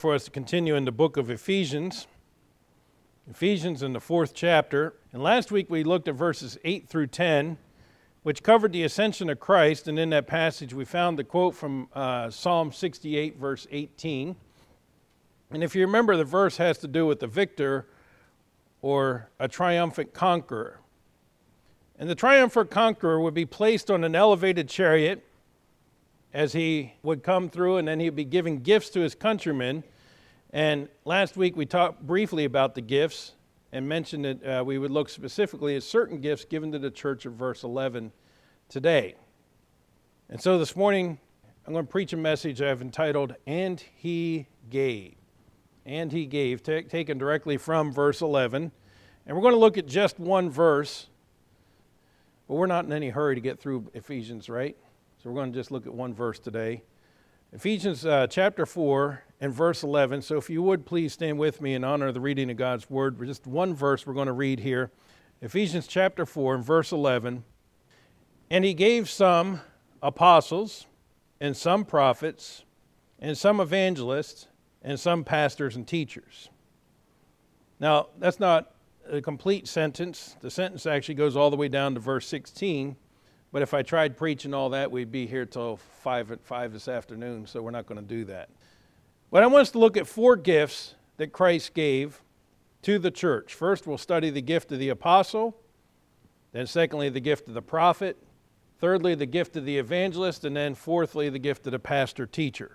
For us to continue in the book of Ephesians in the 4th chapter. And last week we looked at verses 8 through 10, which covered the ascension of Christ. And in that passage we found the quote from Psalm 68, verse 18. And if you remember, the verse has to do with the victor or a triumphant conqueror. And the triumphant conqueror would be placed on an elevated chariot as he would come through, and then he'd be giving gifts to his countrymen. And last week we talked briefly about the gifts and mentioned that we would look specifically at certain gifts given to the church of verse 11 today. And so this morning I'm going to preach a message I've entitled, And He Gave. And He Gave, taken directly from verse 11. And we're going to look at just one verse, but we're not in any hurry to get through Ephesians, right? So we're going to just look at one verse today. Ephesians chapter 4 and verse 11. So if you would please stand with me in honor of the reading of God's Word. Just one verse we're going to read here. Ephesians chapter 4 and verse 11. And He gave some apostles and some prophets and some evangelists and some pastors and teachers. Now, that's not a complete sentence. The sentence actually goes all the way down to verse 16. But if I tried preaching all that, we'd be here till 5 this afternoon, so we're not going to do that. But I want us to look at 4 gifts that Christ gave to the church. First, we'll study the gift of the apostle. Then secondly, the gift of the prophet. Thirdly, the gift of the evangelist. And then fourthly, the gift of the pastor-teacher.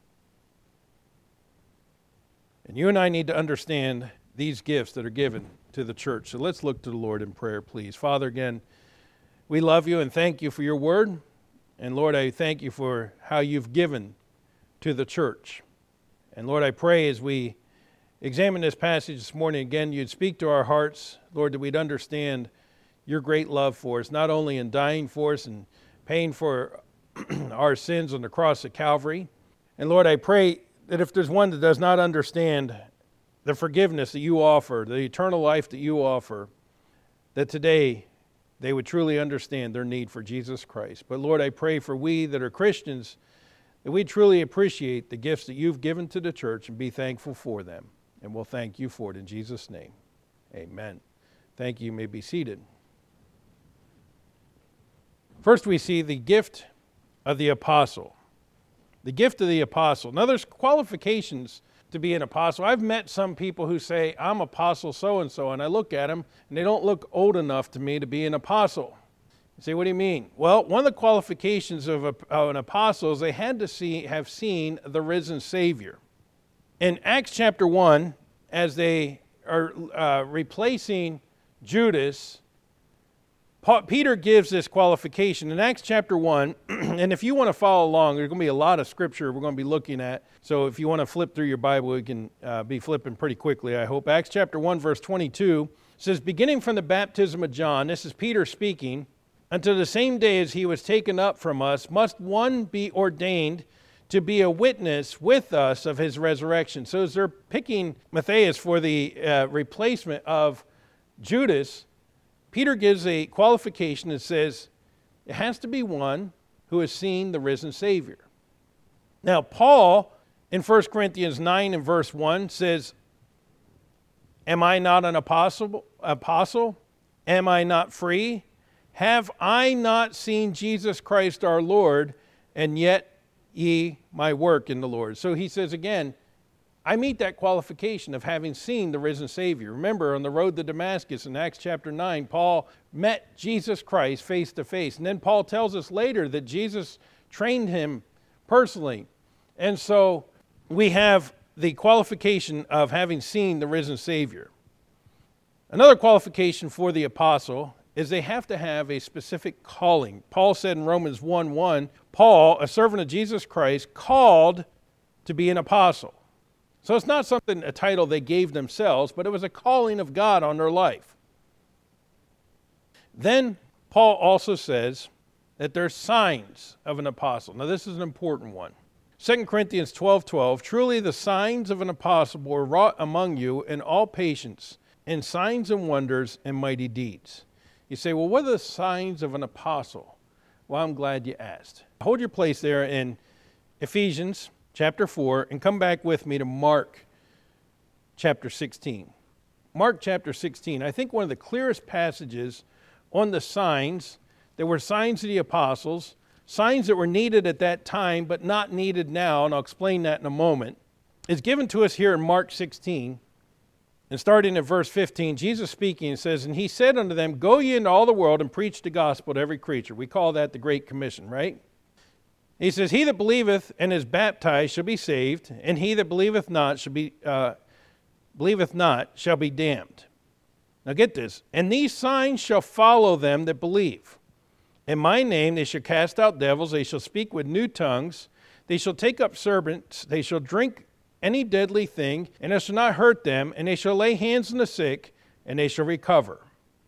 And you and I need to understand these gifts that are given to the church. So let's look to the Lord in prayer, please. Father, again, we love you and thank you for your word. And Lord, I thank you for how you've given to the church. And Lord, I pray as we examine this passage this morning, again, you'd speak to our hearts, Lord, that we'd understand your great love for us, not only in dying for us and paying for our sins on the cross of Calvary. And Lord, I pray that if there's one that does not understand the forgiveness that you offer, the eternal life that you offer, that today they would truly understand their need for Jesus Christ. But Lord, I pray for we that are Christians, that we truly appreciate the gifts that you've given to the church and be thankful for them. And we'll thank you for it in Jesus' name. Amen. Thank you. You may be seated. First, we see the gift of the apostle. The gift of the apostle. Now, there's qualifications to be an apostle. I've met some people who say, I'm apostle so-and-so, and I look at them, and they don't look old enough to me to be an apostle. You say, what do you mean? Well, one of the qualifications of an apostle is they had to have seen the risen Savior. In Acts chapter 1, as they are replacing Judas, Peter gives this qualification in Acts chapter 1, and if you want to follow along, there's going to be a lot of scripture we're going to be looking at, so if you want to flip through your Bible, we can be flipping pretty quickly, I hope. Acts chapter 1, verse 22 says, beginning from the baptism of John, this is Peter speaking, until the same day as he was taken up from us, must one be ordained to be a witness with us of his resurrection. So as they're picking Matthias for the replacement of Judas, Peter gives a qualification that says it has to be one who has seen the risen Savior. Now, Paul, in 1 Corinthians 9 and verse 1, says, am I not an apostle? Am I not free? Have I not seen Jesus Christ our Lord, and yet ye my work in the Lord? So he says again, I meet that qualification of having seen the risen Savior. Remember, on the road to Damascus in Acts chapter 9, Paul met Jesus Christ face to face. And then Paul tells us later that Jesus trained him personally. And so we have the qualification of having seen the risen Savior. Another qualification for the apostle is they have to have a specific calling. Paul said in Romans 1:1, Paul, a servant of Jesus Christ, called to be an apostle. So it's not a title they gave themselves, but it was a calling of God on their life. Then Paul also says that there's signs of an apostle. Now this is an important one. 2 Corinthians 12:12, truly the signs of an apostle were wrought among you in all patience, in signs and wonders and mighty deeds. You say, well, what are the signs of an apostle? Well, I'm glad you asked. Hold your place there in Ephesians chapter 4 and come back with me to Mark chapter 16. Mark chapter 16, I think one of the clearest passages on the signs. There were signs of the apostles, signs that were needed at that time but not needed now, and I'll explain that in a moment, is given to us here in Mark 16. And starting at verse 15, Jesus speaking says, "And he said unto them, Go ye into all the world and preach the gospel to every creature." We call that the Great Commission, right? He says, "He that believeth and is baptized shall be saved, and he that believeth not shall be damned." Now get this. "And these signs shall follow them that believe. In my name they shall cast out devils, they shall speak with new tongues, they shall take up serpents, they shall drink any deadly thing, and it shall not hurt them, and they shall lay hands on the sick, and they shall recover."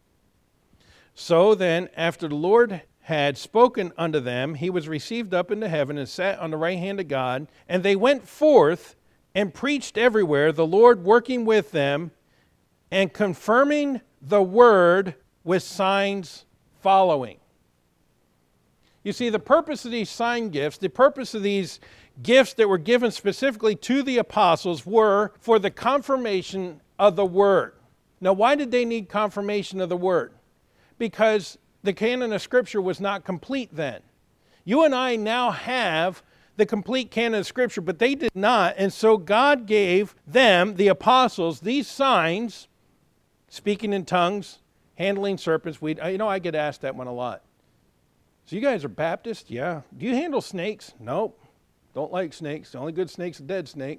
So then, after the Lord had spoken unto them, he was received up into heaven and sat on the right hand of God. And they went forth and preached everywhere, the Lord working with them and confirming the word with signs following. You see, the purpose of these sign gifts, the purpose of these gifts that were given specifically to the apostles were for the confirmation of the word. Now, why did they need confirmation of the word? Because the canon of Scripture was not complete then. You and I now have the complete canon of Scripture, but they did not. And so God gave them, the apostles, these signs, speaking in tongues, handling serpents. I get asked that one a lot. So you guys are Baptist? Yeah. Do you handle snakes? Nope. Don't like snakes. The only good snake's a dead snake.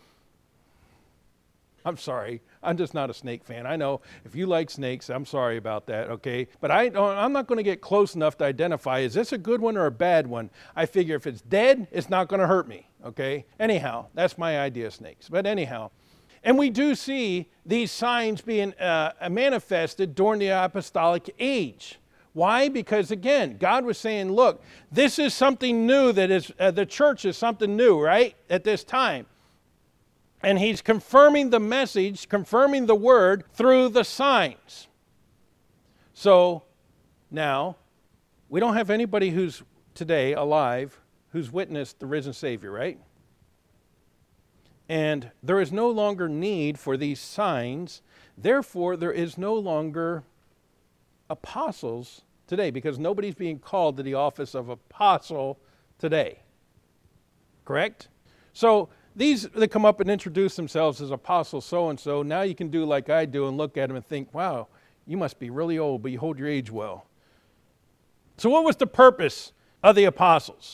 I'm sorry. I'm just not a snake fan. I know if you like snakes, I'm sorry about that, okay? But I'm not going to get close enough to identify, is this a good one or a bad one? I figure if it's dead, it's not going to hurt me, okay? Anyhow, that's my idea of snakes. But anyhow, and we do see these signs being manifested during the apostolic age. Why? Because again, God was saying, look, this is something new that is, the church is something new, right? At this time. And he's confirming the message, confirming the word through the signs. So now, we don't have anybody who's today alive who's witnessed the risen Savior, right? And there is no longer need for these signs. Therefore, there is no longer apostles today because nobody's being called to the office of apostle today. Correct? So these that come up and introduce themselves as apostle so-and-so, now you can do like I do and look at them and think, wow, you must be really old, but you hold your age well. So what was the purpose of the apostles?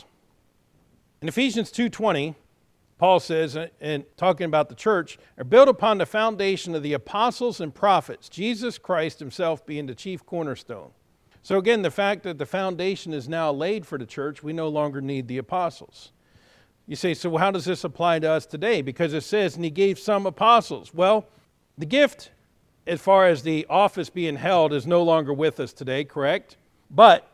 In Ephesians 2:20, Paul says, and talking about the church, are built upon the foundation of the apostles and prophets, Jesus Christ himself being the chief cornerstone. So again, the fact that the foundation is now laid for the church, we no longer need the apostles. You say, so how does this apply to us today? Because it says, and he gave some apostles. Well, the gift, as far as the office being held, is no longer with us today, correct? But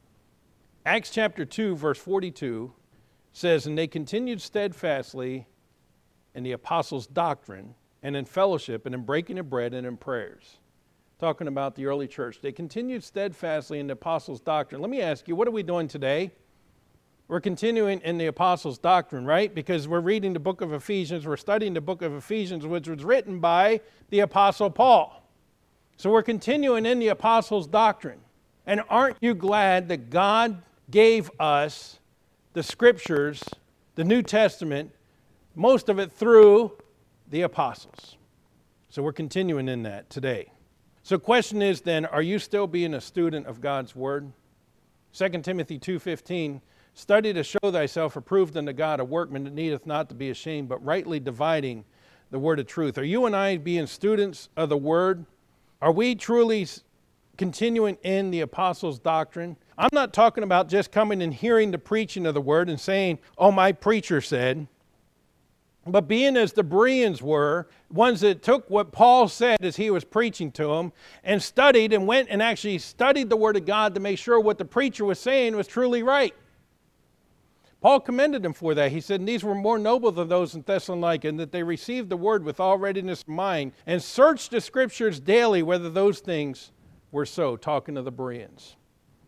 Acts chapter 2, verse 42 says, and they continued steadfastly in the apostles' doctrine and in fellowship and in breaking of bread and in prayers. Talking about the early church. They continued steadfastly in the apostles' doctrine. Let me ask you, what are we doing today? We're continuing in the apostles' doctrine, right? Because we're reading the book of Ephesians. We're studying the book of Ephesians, which was written by the apostle Paul. So we're continuing in the apostles' doctrine. And aren't you glad that God gave us the scriptures, the New Testament, most of it through the apostles? So we're continuing in that today. So question is then, are you still being a student of God's Word? 2 Timothy 2:15, study to show thyself approved unto God, a workman that needeth not to be ashamed, but rightly dividing the word of truth. Are you and I being students of the Word? Are we truly continuing in the apostles' doctrine? I'm not talking about just coming and hearing the preaching of the Word and saying, oh, my preacher said. But being as the Bereans were, ones that took what Paul said as he was preaching to them and studied and went and actually studied the Word of God to make sure what the preacher was saying was truly right. Paul commended them for that. He said, and these were more noble than those in Thessalonica, and that they received the Word with all readiness of mind and searched the Scriptures daily whether those things were so, talking to the Bereans.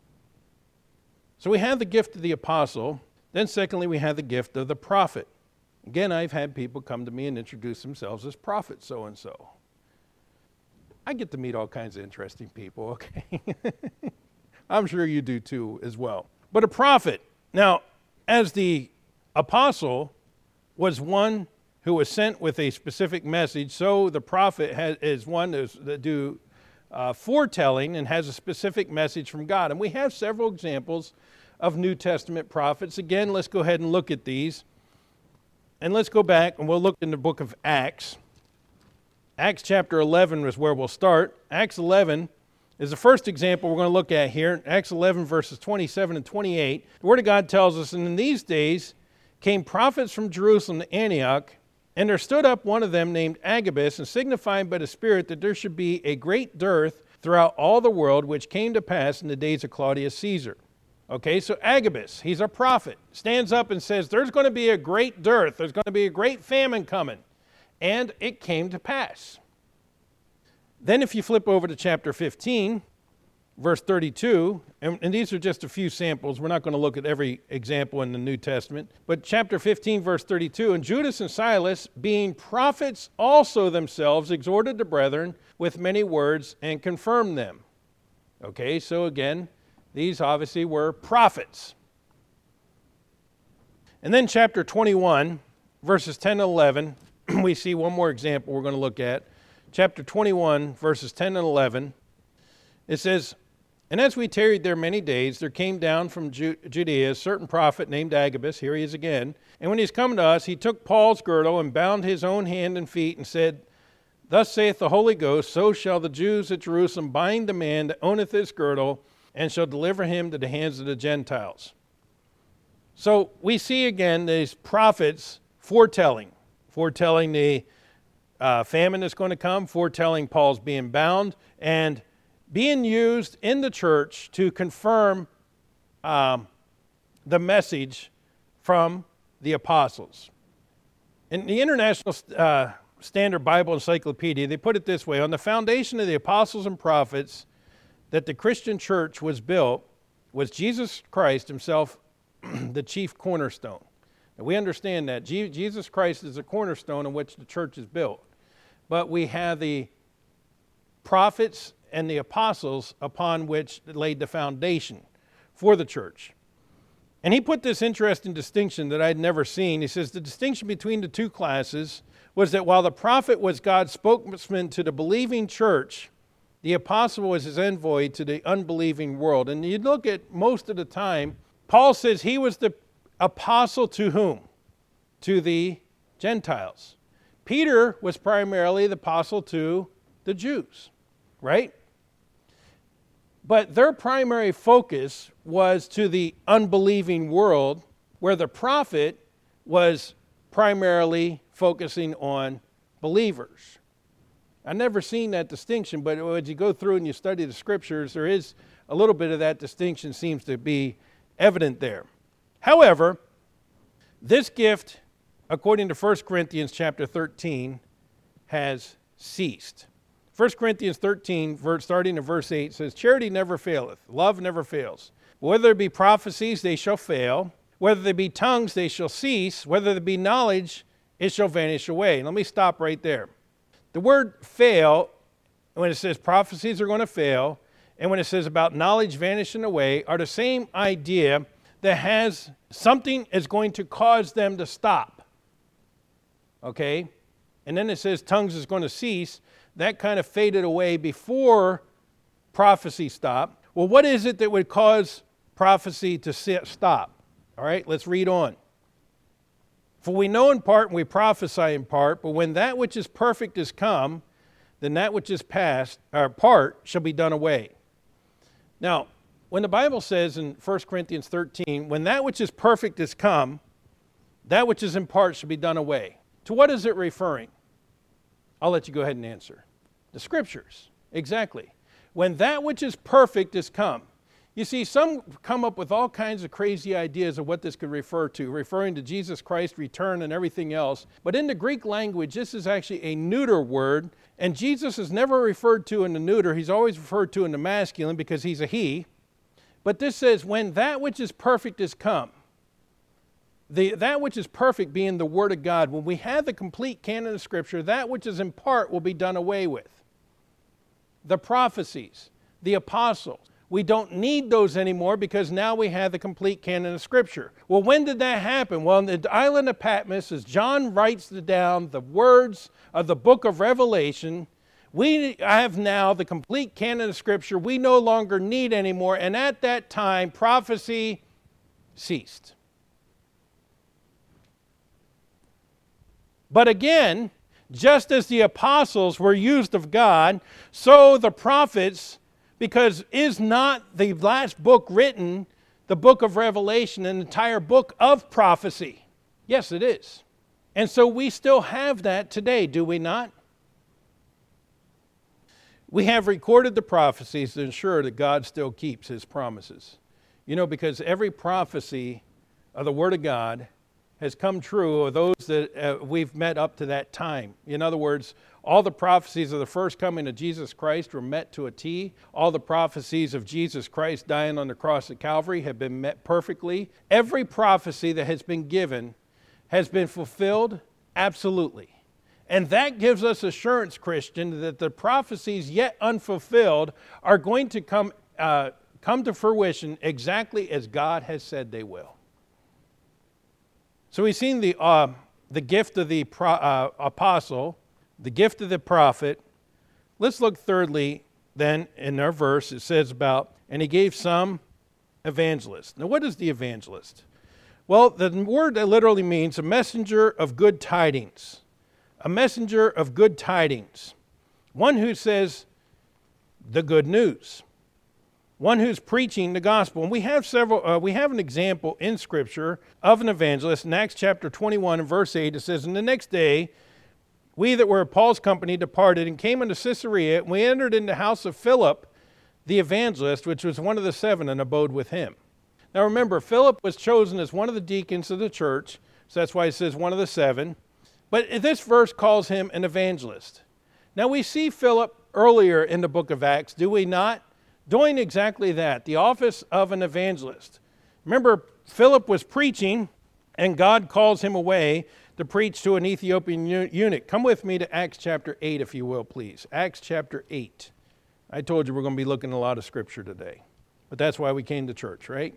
So we have the gift of the apostle. Then secondly, we have the gift of the prophet. Again, I've had people come to me and introduce themselves as prophet so-and-so. I get to meet all kinds of interesting people, okay? I'm sure you do too as well. But a prophet, now, as the apostle was one who was sent with a specific message, so the prophet is one that do foretelling and has a specific message from God. And we have several examples of New Testament prophets. Again, let's go ahead and look at these. And let's go back and we'll look in the book of Acts. Acts chapter 11 is where we'll start. Acts 11 is the first example we're going to look at here. Acts 11 verses 27 and 28. The Word of God tells us, and in these days came prophets from Jerusalem to Antioch, and there stood up one of them named Agabus, and signifying by the Spirit that there should be a great dearth throughout all the world, which came to pass in the days of Claudius Caesar. Okay, so Agabus, he's a prophet, stands up and says, there's going to be a great dearth. There's going to be a great famine coming. And it came to pass. Then if you flip over to chapter 15, verse 32, and these are just a few samples. We're not going to look at every example in the New Testament. But chapter 15, verse 32, and Judas and Silas, being prophets also themselves, exhorted the brethren with many words and confirmed them. Okay, so again, these obviously were prophets. And then chapter 21, verses 10 and 11, we see one more example we're going to look at. Chapter 21, verses 10 and 11. It says, and as we tarried there many days, there came down from Judea a certain prophet named Agabus. Here he is again. And when he's come to us, he took Paul's girdle and bound his own hand and feet and said, thus saith the Holy Ghost, so shall the Jews at Jerusalem bind the man that owneth this girdle, and shall deliver him to the hands of the Gentiles. So we see again these prophets foretelling the famine that's going to come, foretelling Paul's being bound, and being used in the church to confirm the message from the apostles. In the International Standard Bible Encyclopedia, they put it this way: on the foundation of the apostles and prophets that the Christian church was built was Jesus Christ himself, the chief cornerstone. And we understand that Jesus Christ is the cornerstone on which the church is built. But we have the prophets and the apostles upon which laid the foundation for the church. And he put this interesting distinction that I'd never seen. He says the distinction between the two classes was that while the prophet was God's spokesman to the believing church, the apostle was his envoy to the unbelieving world. And you look at most of the time, Paul says he was the apostle to whom? To the Gentiles. Peter was primarily the apostle to the Jews, right? But their primary focus was to the unbelieving world, where the prophet was primarily focusing on believers. I've never seen that distinction, but as you go through and you study the scriptures, there is a little bit of that distinction seems to be evident there. However, this gift, according to 1 Corinthians chapter 13, has ceased. 1 Corinthians 13, starting in verse 8, says, charity never faileth, love never fails. Whether there be prophecies, they shall fail. Whether there be tongues, they shall cease. Whether there be knowledge, it shall vanish away. Let me stop right there. The word fail, when it says prophecies are going to fail, and when it says about knowledge vanishing away, are the same idea that has something is going to cause them to stop. Okay? And then it says tongues is going to cease. That kind of faded away before prophecy stopped. Well, what is it that would cause prophecy to stop? All right, let's read on. For we know in part and we prophesy in part, but when that which is perfect is come, then that which is past, or part, shall be done away. Now, when the Bible says in 1 Corinthians 13, when that which is perfect is come, that which is in part shall be done away. To what is it referring? I'll let you go ahead and answer. The scriptures, exactly. When that which is perfect is come. You see, some come up with all kinds of crazy ideas of what this could refer to, referring to Jesus Christ's return and everything else. But in the Greek language, this is actually a neuter word, and Jesus is never referred to in the neuter. He's always referred to in the masculine because he's a he. But this says, when that which is perfect is come. That which is perfect being the Word of God. When we have the complete canon of Scripture, that which is in part will be done away with. The prophecies, the apostles, we don't need those anymore because now we have the complete canon of Scripture. Well, when did that happen? Well, on the island of Patmos, as John writes down the words of the book of Revelation, we have now the complete canon of Scripture we no longer need anymore, and at that time, prophecy ceased. But again, just as the apostles were used of God, so the prophets, because is not the last book written, the book of Revelation, an entire book of prophecy? Yes, it is. And so we still have that today, do we not? We have recorded the prophecies to ensure that God still keeps His promises. You know, because every prophecy of the Word of God has come true of those that we've met up to that time. In other words, all the prophecies of the first coming of Jesus Christ were met to a T. All the prophecies of Jesus Christ dying on the cross at Calvary have been met perfectly. Every prophecy that has been given has been fulfilled absolutely. And that gives us assurance, Christian, that the prophecies yet unfulfilled are going to come to fruition exactly as God has said they will. So we've seen the gift of the apostle, the gift of the prophet. Let's look thirdly then in our verse. It says about, and he gave some evangelists. Now what is the evangelist? Well, the word literally means a messenger of good tidings. A messenger of good tidings. One who says the good news. One who's preaching the gospel. And we have an example in Scripture of an evangelist. In Acts chapter 21 and verse 8, it says, and the next day, we that were of Paul's company departed and came unto Caesarea, and we entered into the house of Philip, the evangelist, which was one of the 7, and abode with him. Now remember, Philip was chosen as one of the deacons of the church, so that's why it says one of the 7. But this verse calls him an evangelist. Now we see Philip earlier in the book of Acts, do we not? Doing exactly that, the office of an evangelist. Remember, Philip was preaching, and God calls him away to preach to an Ethiopian eunuch. Come with me to Acts chapter 8, if you will, please. Acts chapter 8. I told you we're going to be looking at a lot of Scripture today. But that's why we came to church, right?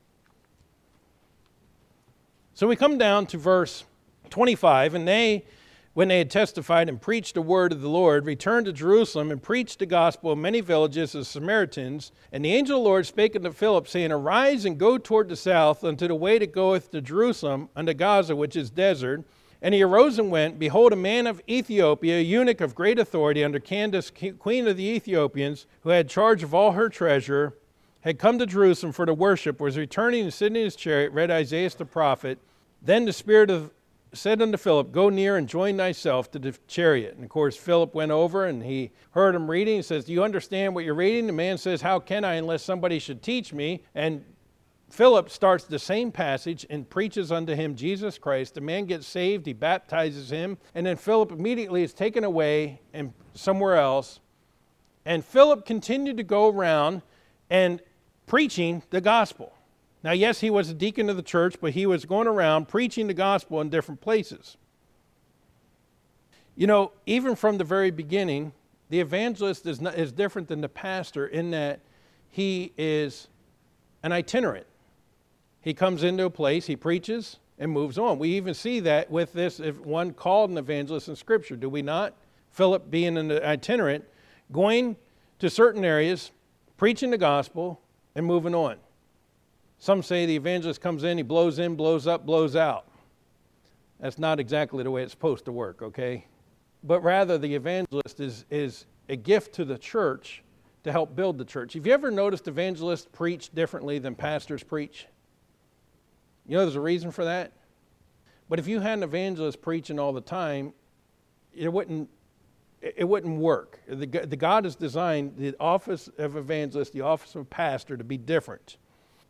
So we come down to verse 25, and they, when they had testified and preached the word of the Lord, returned to Jerusalem and preached the gospel in many villages of Samaritans. And the angel of the Lord spake unto Philip, saying, arise and go toward the south unto the way that goeth to Jerusalem, unto Gaza, which is desert. And he arose and went. Behold, a man of Ethiopia, a eunuch of great authority, under Candace, queen of the Ethiopians, who had charge of all her treasure, had come to Jerusalem for to worship, was returning and sitting in his chariot, read Isaiah the prophet. Then the Spirit said unto Philip, go near and join thyself to the chariot. And of course, Philip went over and he heard him reading. He says, do you understand what you're reading? The man says, how can I unless somebody should teach me? And Philip starts the same passage and preaches unto him Jesus Christ. The man gets saved, he baptizes him, and then Philip immediately is taken away and somewhere else. And Philip continued to go around and preaching the gospel. Now, yes, he was a deacon of the church, but he was going around preaching the gospel in different places. You know, even from the very beginning, the evangelist is different than the pastor in that he is an itinerant. He comes into a place, he preaches, and moves on. We even see that with this, if one called an evangelist in Scripture, do we not? Philip being an itinerant, going to certain areas, preaching the gospel, and moving on. Some say the evangelist comes in, blows up, blows out. That's not exactly the way it's supposed to work, okay? But rather, the evangelist is a gift to the church to help build the church. Have you ever noticed evangelists preach differently than pastors preach? You know there's a reason for that? But if you had an evangelist preaching all the time, it wouldn't work. The God has designed the office of evangelist, the office of pastor to be different.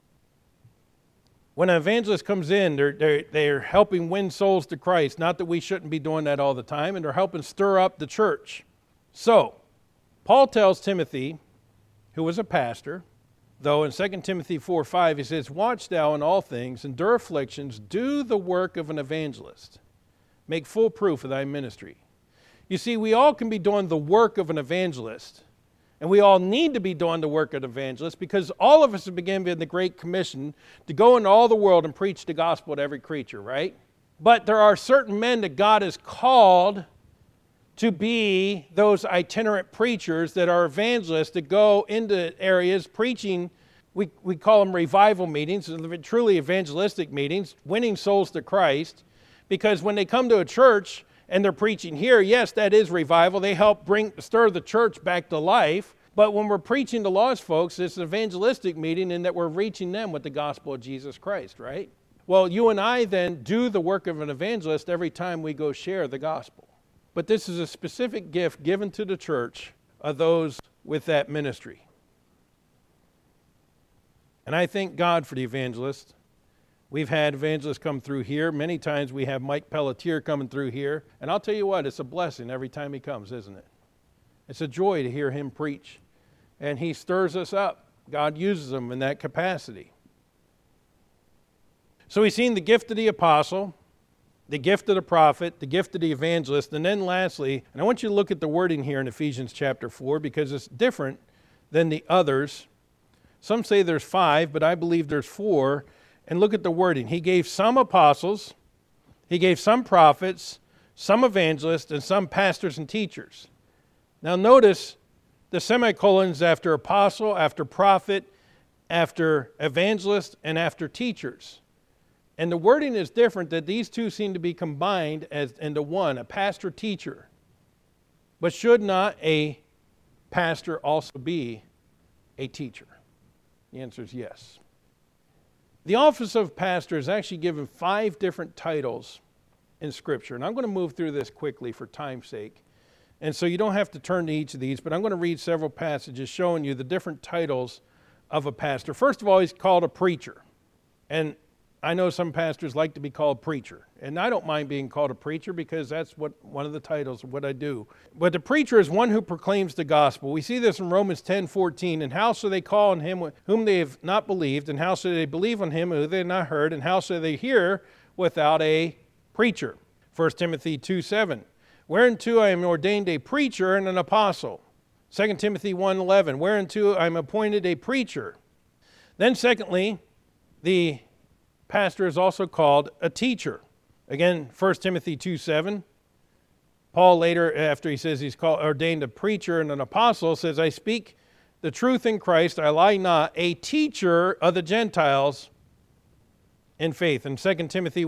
When an evangelist comes in, they're helping win souls to Christ. Not that we shouldn't be doing that all the time, and they're helping stir up the church. So, Paul tells Timothy, who was a pastor, though in 2 Timothy 4:5, he says, "Watch thou in all things, endure afflictions, do the work of an evangelist. Make full proof of thy ministry." You see, we all can be doing the work of an evangelist, and we all need to be doing the work of an evangelist because all of us have been given the Great Commission to go into all the world and preach the gospel to every creature, right? But there are certain men that God has called to be those itinerant preachers that are evangelists that go into areas preaching. We call them revival meetings, truly evangelistic meetings, winning souls to Christ. Because when they come to a church and they're preaching here, yes, that is revival. They help stir the church back to life. But when we're preaching to lost folks, it's an evangelistic meeting in that we're reaching them with the gospel of Jesus Christ, right? Well, you and I then do the work of an evangelist every time we go share the gospel. But this is a specific gift given to the church of those with that ministry. And I thank God for the evangelist. We've had evangelists come through here. Many times we have Mike Pelletier coming through here. And I'll tell you what, it's a blessing every time he comes, isn't it? It's a joy to hear him preach. And he stirs us up. God uses him in that capacity. So we've seen the gift of the apostle, the gift of the prophet, the gift of the evangelist, and then lastly, and I want you to look at the wording here in Ephesians chapter 4 because it's different than the others. Some say there's 5, but I believe there's 4. And look at the wording. He gave some apostles, he gave some prophets, some evangelists, and some pastors and teachers. Now notice the semicolons after apostle, after prophet, after evangelist, and after teachers. And the wording is different, that these two seem to be combined as into one, a pastor-teacher. But should not a pastor also be a teacher? The answer is yes. The office of pastor is actually given 5 different titles in Scripture. And I'm going to move through this quickly for time's sake. And so you don't have to turn to each of these, but I'm going to read several passages showing you the different titles of a pastor. First of all, he's called a preacher. And I know some pastors like to be called preacher. And I don't mind being called a preacher because that's one of the titles of what I do. But the preacher is one who proclaims the gospel. We see this in Romans 10:14. And how shall they call on him whom they have not believed? And how shall they believe on him whom they have not heard? And how shall they hear without a preacher? 1 Timothy 2:7. Whereunto I am ordained a preacher and an apostle. 2 Timothy 1:11. Whereunto I am appointed a preacher. Then secondly, the pastor is also called a teacher. Again, 1 Timothy 2:7. Paul later, after he says he's ordained a preacher and an apostle, says, I speak the truth in Christ, I lie not, a teacher of the Gentiles in faith. In 2 Timothy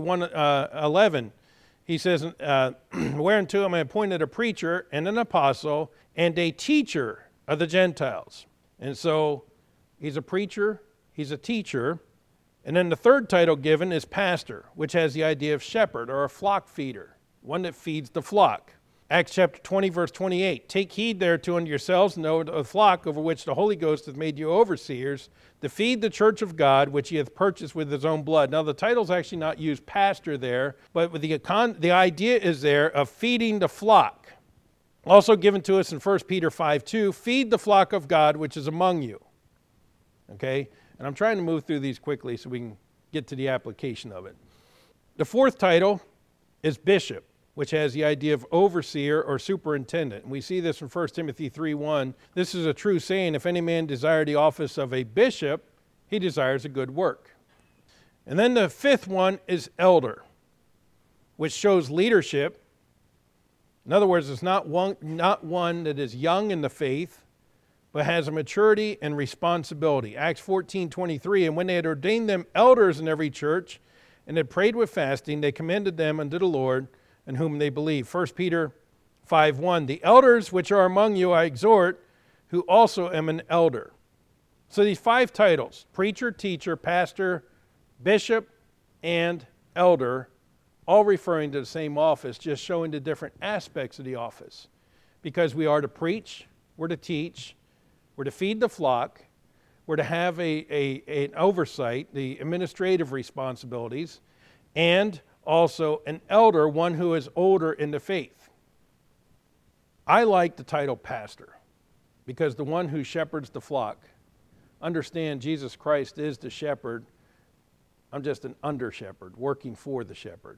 1:11, he says, whereunto am I appointed a preacher and an apostle and a teacher of the Gentiles. And so he's a preacher, he's a teacher. And then the third title given is pastor, which has the idea of shepherd or a flock feeder, one that feeds the flock. Acts chapter 20, verse 28. Take heed thereto unto yourselves and over the flock over which the Holy Ghost hath made you overseers, to feed the church of God, which he hath purchased with his own blood. Now the title's actually not used pastor there, but with the idea is there of feeding the flock. Also given to us in 1 Peter 5:2, feed the flock of God which is among you. Okay? And I'm trying to move through these quickly so we can get to the application of it. The fourth title is bishop, which has the idea of overseer or superintendent. And we see this in 1 Timothy 3:1. This is a true saying, if any man desire the office of a bishop, he desires a good work. And then the fifth one is elder, which shows leadership. In other words, it's not one that is young in the faith, but has a maturity and responsibility. Acts 14:23, and when they had ordained them elders in every church, and had prayed with fasting, they commended them unto the Lord, in whom they believed. 1 Peter 5:1, the elders which are among you I exhort, who also am an elder. So these 5 titles, preacher, teacher, pastor, bishop, and elder, all referring to the same office, just showing the different aspects of the office. Because we are to preach, we're to teach, we're to feed the flock, we're to have an oversight, the administrative responsibilities, and also an elder, one who is older in the faith. I like the title pastor because the one who shepherds the flock understand Jesus Christ is the shepherd. I'm just an under shepherd working for the shepherd.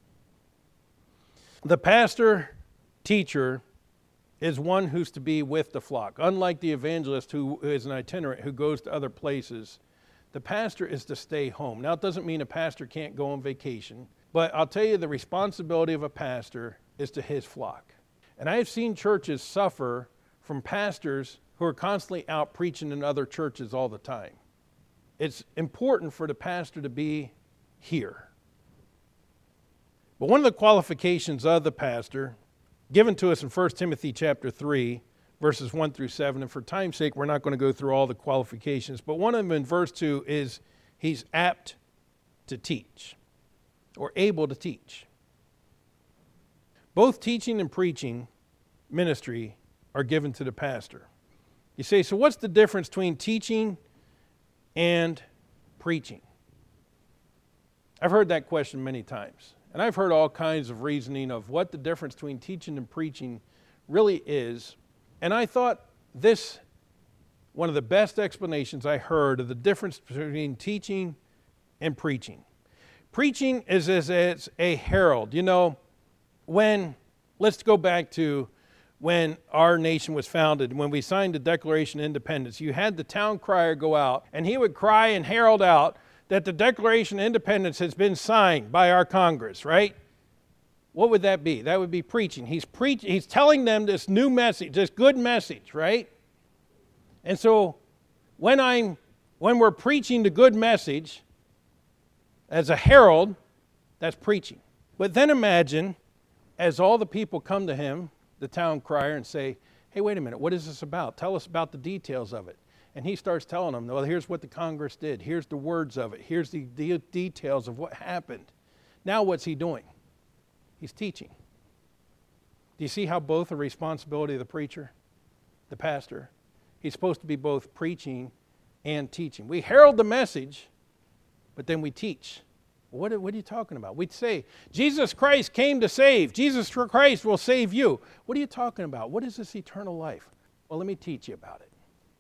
The pastor teacher is one who's to be with the flock. Unlike the evangelist who is an itinerant who goes to other places, the pastor is to stay home. Now, it doesn't mean a pastor can't go on vacation, but I'll tell you the responsibility of a pastor is to his flock. And I have seen churches suffer from pastors who are constantly out preaching in other churches all the time. It's important for the pastor to be here. But one of the qualifications of the pastor, given to us in 1 Timothy chapter 3, verses 1 through 7, and for time's sake, we're not going to go through all the qualifications, but one of them in verse 2 is he's apt to teach, or able to teach. Both teaching and preaching ministry are given to the pastor. You say, so what's the difference between teaching and preaching? I've heard that question many times. And I've heard all kinds of reasoning of what the difference between teaching and preaching really is. And I thought this, one of the best explanations I heard of the difference between teaching and preaching. Preaching is as a herald. You know, let's go back to when our nation was founded, when we signed the Declaration of Independence, you had the town crier go out, and he would cry and herald out that the Declaration of Independence has been signed by our Congress, right? What would that be? That would be preaching. He's telling them this new message, this good message, right? And so when we're preaching the good message as a herald, that's preaching. But then imagine as all the people come to him, the town crier, and say, hey, wait a minute, what is this about? Tell us about the details of it. And he starts telling them, well, here's what the Congress did. Here's the words of it. Here's the details of what happened. Now what's he doing? He's teaching. Do you see how both are responsibility of the preacher, the pastor? He's supposed to be both preaching and teaching. We herald the message, but then we teach. What are you talking about? We'd say, Jesus Christ came to save. Jesus Christ will save you. What are you talking about? What is this eternal life? Well, let me teach you about it.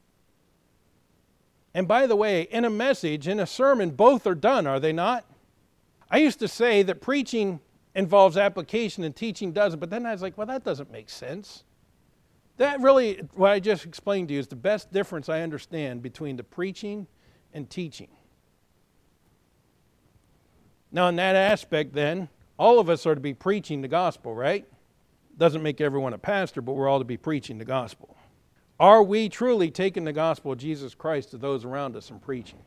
And by the way, in a message, in a sermon, both are done, are they not? I used to say that preaching involves application and teaching doesn't, but then I was like, well, that doesn't make sense. That really, what I just explained to you, is the best difference I understand between the preaching and teaching. Now, in that aspect, then, all of us are to be preaching the gospel, right? Doesn't make everyone a pastor, but we're all to be preaching the gospel. Are we truly taking the gospel of Jesus Christ to those around us and preaching?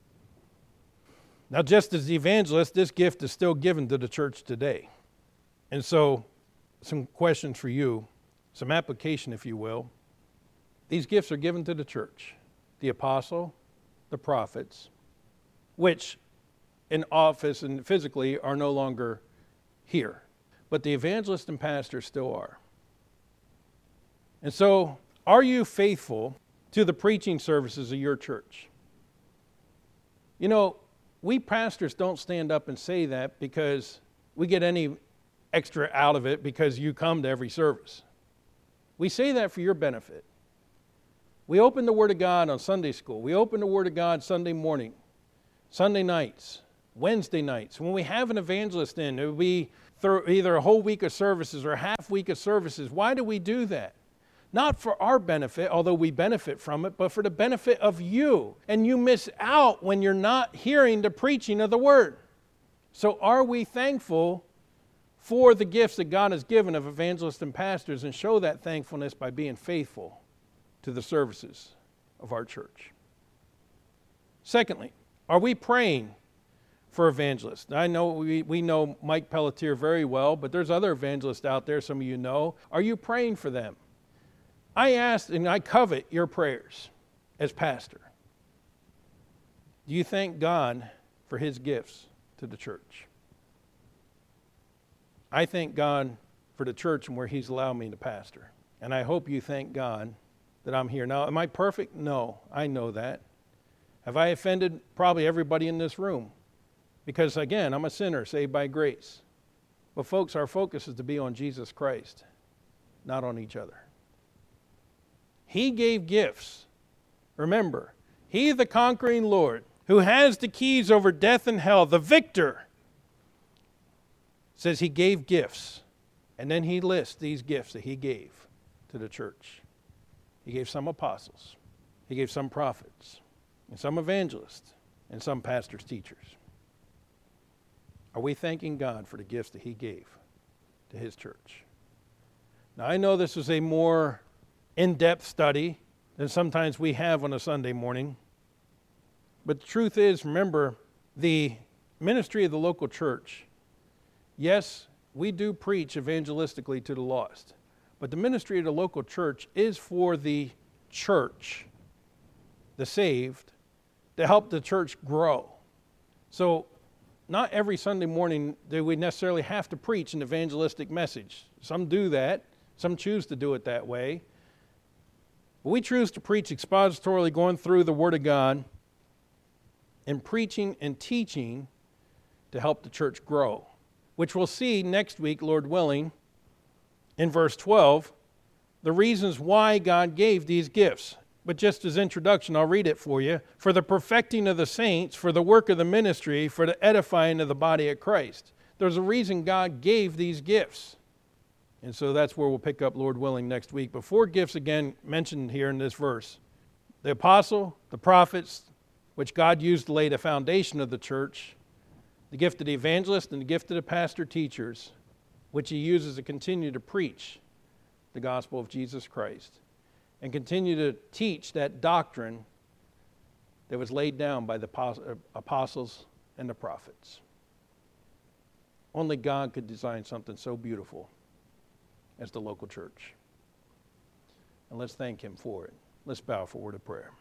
Now, just as the evangelist, this gift is still given to the church today. And so, some questions for you, some application, if you will. These gifts are given to the church. The apostle, the prophets, which in office and physically are no longer here. But the evangelist and pastor still are. And so, are you faithful to the preaching services of your church? You know, we pastors don't stand up and say that because we get any extra out of it because you come to every service. We say that for your benefit. We open the Word of God on Sunday school. We open the Word of God Sunday morning, Sunday nights, Wednesday nights. When we have an evangelist in, it would be through either a whole week of services or a half week of services. Why do we do that? Not for our benefit, although we benefit from it, but for the benefit of you. And you miss out when you're not hearing the preaching of the Word. So are we thankful for the gifts that God has given of evangelists and pastors, and show that thankfulness by being faithful to the services of our church? Secondly, are we praying for evangelists? I know we know Mike Pelletier very well, but there's other evangelists out there, some of you know. Are you praying for them? I ask and I covet your prayers as pastor. Do you thank God for His gifts to the church? I thank God for the church and where He's allowed me to pastor. And I hope you thank God that I'm here. Now, am I perfect? No, I know that. Have I offended probably everybody in this room? Because again, I'm a sinner saved by grace. But folks, our focus is to be on Jesus Christ, not on each other. He gave gifts. Remember, He, the conquering Lord, who has the keys over death and hell, the victor, says he gave gifts. And then he lists these gifts that he gave to the church. He gave some apostles. He gave some prophets, and some evangelists, and some pastors, teachers. Are we thanking God for the gifts that he gave to his church? Now, I know this is a more in-depth study than sometimes we have on a Sunday morning. But the truth is, remember, the ministry of the local church, yes, we do preach evangelistically to the lost. But the ministry of the local church is for the church, the saved, to help the church grow. So not every Sunday morning do we necessarily have to preach an evangelistic message. Some do that. Some choose to do it that way. But we choose to preach expositorily, going through the Word of God and preaching and teaching to help the church grow, which we'll see next week, Lord willing, in verse 12, the reasons why God gave these gifts. But just as introduction, I'll read it for you. For the perfecting of the saints, for the work of the ministry, for the edifying of the body of Christ. There's a reason God gave these gifts. And so that's where we'll pick up, Lord willing, next week. But 4 gifts again mentioned here in this verse. The apostle, the prophets, which God used to lay the foundation of the church, the gift of the evangelist, and the gift of the pastor teachers, which he uses to continue to preach the gospel of Jesus Christ and continue to teach that doctrine that was laid down by the apostles and the prophets. Only God could design something so beautiful as the local church. And let's thank him for it. Let's bow for a word of prayer.